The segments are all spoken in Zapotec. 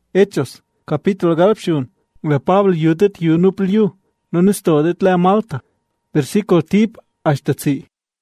Hechos, capítulo galpshun, le Pablo yudet yunupl no nestodet la Malta. Versículo tip hasta tzi.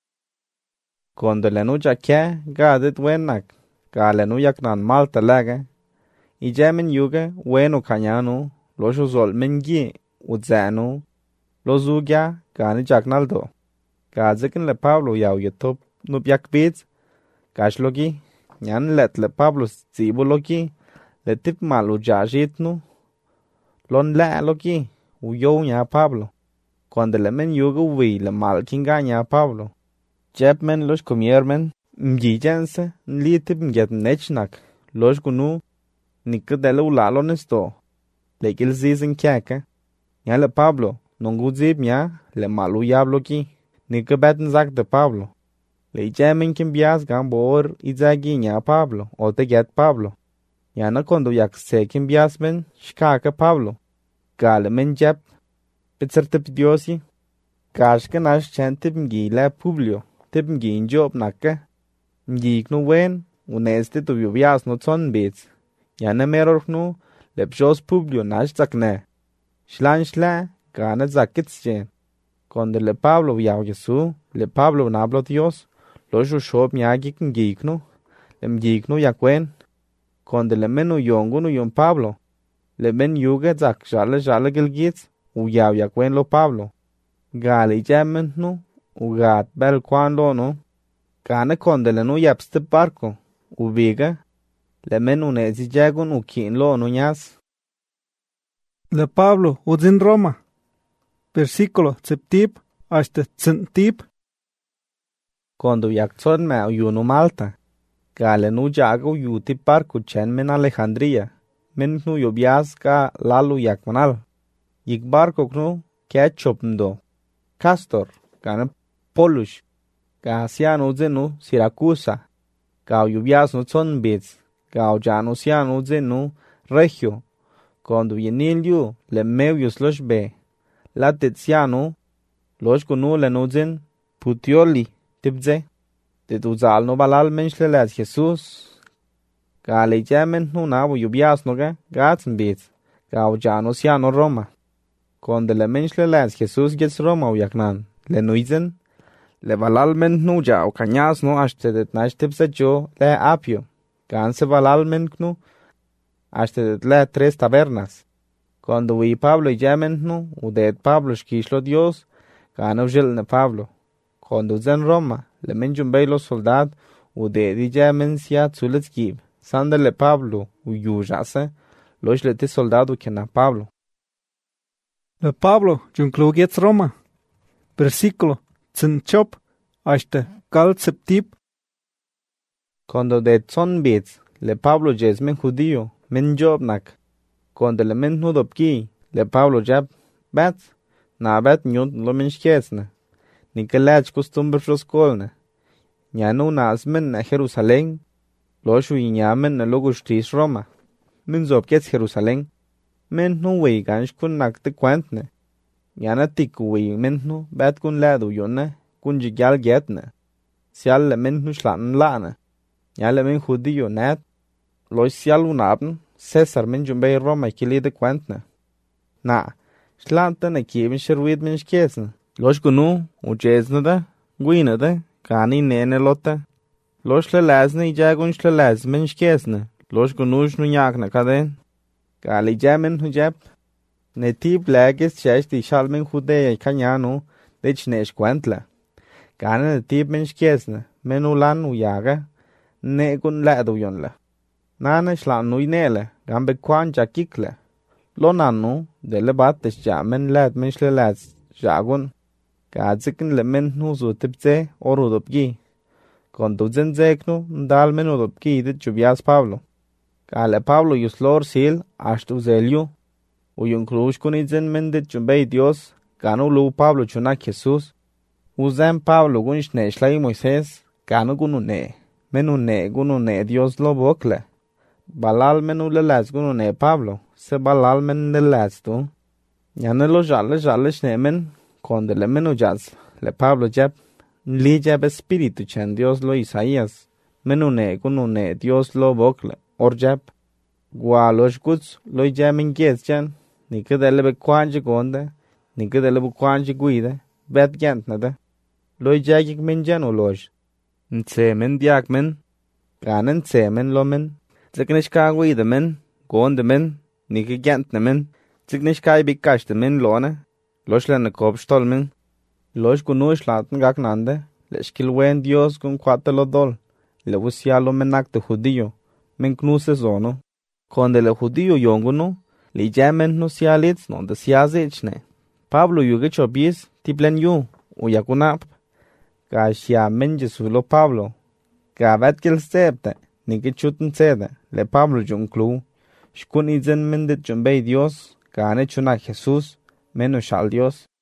Cuando le nuja kia gadet wenak, ga le nuyak nan Malta laga, i jamin yuga wenu kanyanu, lo zol mengi udzanu, lo zugya gani jaknaldo. Ga zikin le Pablo yaw yutop nubyak bids, gashlogi, nyan let le Pablo zibologi, le tip malu jajitnu, lon la logi, uyo nya Pablo. Cuando le men yuga wi le mal kinga nya Pablo. Jeb men los comiermen, mjijense, li tip mget nechnak, los gunu, nikadele ulalo nesto. Le gil zizin kiaka. Nya le Pablo, nongu zib nya, le malu yablogi, nikabeten zak de Pablo. Le jamin kimbias gambor izagi nya Pablo, o te get Pablo. Nya na kondo yak se kimbias men, shkaka Pablo. Gale men jeb, pitzertip diosi, kashka nash chen tip mgi la Publio. Tip mgi njob nakka. Mgi knu wen, uneste tu yubias no tson bits. Yana meror knu, lepjos Publio nash zakne. Shlan shla, gana zakits jen. Konde le Pablo yaw Jesu, le Pablo nablo Dios, lo shob nyagik mgi knu, le mgi knu yakwen. Konde le menu yongu nu yon Pablo, le men yuge zak jale gilgits, u yaw yakwen lo Pablo. Gali jamen nu, ugat bel kwando no, gana konde le nu yapste barco, ubiga, le men unezi jagun ukin lo no nyas. Le Pablo udzin Roma. Versículo septip hasta tzentip. Kondo yakzon me uyunu Malta, gale nu jago yuti barco chen men Alejandría, men nu yobias ga lalu yakmanal. Yik barco knu ketchopndo, Castor, gana Polus, ga siano zenu Siracusa, ga yubias no son bits, ga jano siano zenu Regio, kondo yenilju le mevius los be, la tetsiano, los kunu le nuzen Puteoli, tipze, te uzal no balal menschle les Jesus, ga le jamen no nabo yubias no ga, gatzen bits, ga jano siano Roma. Kondo le menschle les Jesus gets Roma uyaknan, le nuizen, le balal men nu ja o kanyas no ashte nash tipse jo le apio, ganse balal men knu, ashte le tres tabernas. Cuando vi Pablo y jamen nu, udet Pablo shkishlo Dios, gana ujel ne Pablo. Cuando zen Roma, le men jumbei los soldad, udet y jamen sia zulets gib, sandele Pablo uyujase, losh le te soldado kena Pablo. Le Pablo junklugiets Roma. Versículo tzentchop hasta gal septip. Cuando de son bits, le Pablo jes men judío, men jobnak. Cuando le men nudopki, le Pablo jab, bat, na bat nyut lo men shkesne. Ni kelach costumbre roskolne. Nyanu nas men na Jerusalén, lo shu inyamen na logustis Roma. Men zopkets Jerusalén. Men nu wei gansh kun nak te kwentne. Nyana tiku wei men nu bat kun ladu yonne, kun jigyal getne. Sial le men nu shlaten lane. Nyale men judío net. Lo sial unaben, Cesar men jumbei Roma kili de kwentne. Na, shlante ne kieben sherwid men shkesne. Los gunu, ujesne da, guine da, gani nene lotta. Los le lazne ijagun shle laz men shkesne. Los gunu shnu nyagne kaden. Gali jamen hujab, ne tip lages chash di shalmen judea kanyano, dech nesh kwentla. Gane ne tip men shkesne, menu lan uyaga, ne gun ladu yonla. Nane shlan nui nele, gambe kwan jakikle. Lo nanu, dele bat desh jamen lad men shle lad jagun. Gadzikin le men nu zu tipze oru dopgi. Kondo zenzeknu, ndal menu dopgi dit jubias Pablo. Gale Pablo yuslor sil ashtu zelyu, uyun krush kunizen mendet jumbei Dios, ganu lu Pablo chunak Jesus, uzem Pablo gunsh ne shlai Moises, ganu gunu ne Dios lo bokle. Balal menu le laz gunu ne Pablo, se balal men le laz tu. Nyane lo jale shne men, konde le menu jaz, le Pablo jab, li jab espiritu chen Dios lo Isaías, menu ne gunu ne Dios lo bokle. Or jab, Gua los guts loy jamin kies chan, ni kedele be kwanje gonde, ni kedele bu kwanje guide, bet gent na de. Loy jagik min jan o loj. Nse men diak men, ganen nse men lo men, ziknish ka guide men, gonde men, ni ke gent na men, ziknish ka ibikash de men lone, losh le na kopstol men, losh gunush laten gak nande, leshkil wen Dios gun kwate lo dol, le wusia lo menak de judío, men knuse zono. Konde le judío yonguno, li jamen no sialitz non de siazichne. Pablo yuge chobis tiplen yu, u yakunap, ka shia men jesu lo Pablo, ka vetkil septe, ni ke chuten sede, le Pablo junklu, shkun izen men de jumbei Dios, ka ane chunak Jesus, meno shal Dios.